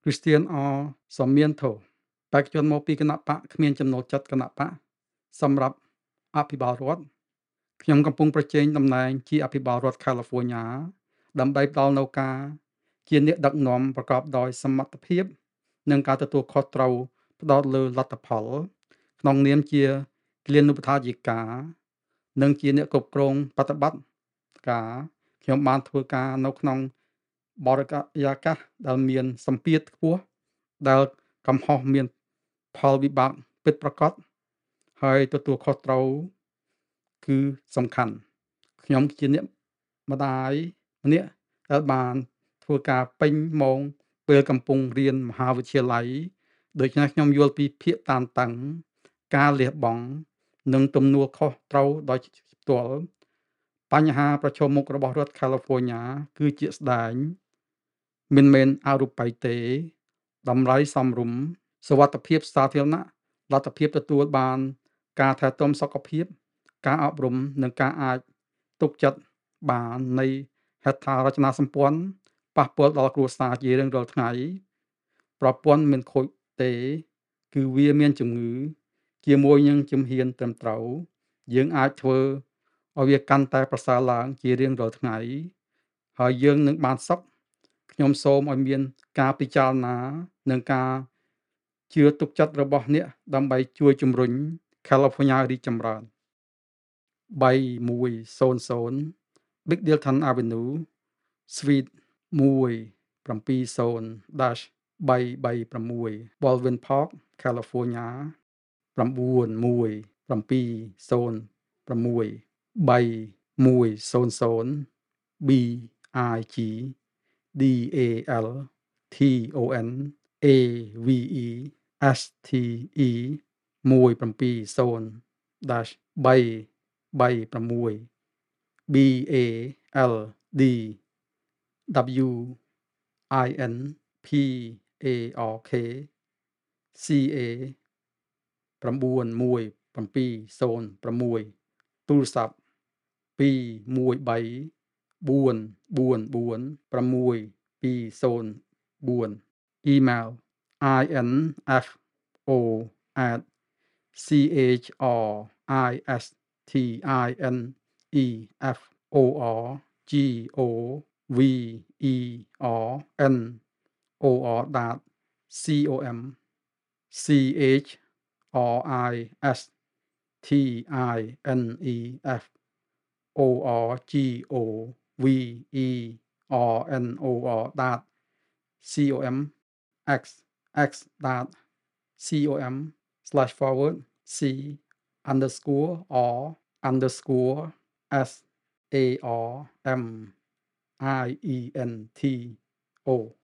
Christian R. Sarmiento បេក្ខជនមកពីគណៈបកគ្មានចំណូលចិត្តគណៈបកសម្រាប់អភិបាលរដ្ឋខ្ញុំកំពុងប្រជែងតំណែងជាអភិបាលរដ្ឋ California ដើម្បីផ្ដល់នូវការជាអ្នកដឹកនាំប្រកបដោយសមត្ថភាពនិងការទទួលខុសត្រូវផ្ដោតលើលទ្ធផលក្នុងនាមជាគិលានុបដ្ឋាយិកានិងជាអ្នកគ្រប់គ្រងបប្រតិបត្តិការខ្ញុំបានធ្វើការនៅក្នុងបរិយាកាសដែលមានសម្ពាធខ្ពស់ដែលកំហុសមានផលវិបាកពិតប្រាកដហើយទទួលខុសត្រូវគឺសំខាន់ខ្ញុំជាអ្នកម្ដាយម្នាក់ដែលបានធ្វើការពេញម៉ោងពេលកំពុងរៀនមហាវិទ្យាល័យដូច្នេះខ្ញុំយល់ពីភាគតានតឹងការលះបង់និងទំនួលខុសត្រូវដោយផ្ទាល់បញ្ហាប្រឈមមុខរបស់រដ្ឋ California គឺជាស្ដែងមិនមែនអរូបីទេតម្លៃសមរម្យសុវត្ថិភាពសាធារណៈលទ្ធភាពទទួលបានការថែទាំសុខភាពការអប់រំនិងការអាចទុកចិត្តបាននៃហេដ្ឋារចនាសម្ព័ន្ធប៉ះពាល់ដល់គ្រួសារជារៀងរាល់ថ្ងៃប្រព័ន្ធមិនខូចទេគឺវាមានជំងឺជាមួយនឹងជំហានត្រឹមត្រូវយើងអាចធ្វើឲ្យវាកាន់តែប្រសើរឡើងជារៀងរាល់ថ្ងៃហើយយើងនឹងបានសុខខ្ញុំសូមឲ្យមានការពិចារណានិងការជឿទុកចិត្តរបស់អ្នកដើម្បីជួយជំរុញ California រីកចម្រើន3100 Bigdalton Avenue Suite 170-336 Baldwin Park California 91706 3100 BIG DALTON AVESTE 170-336 BALDWINPARK CA 91706ទូរស័ព្ទ213444624 Email CHRISTIANEFOR@COM xx.com/forward C_R_SARMIENTO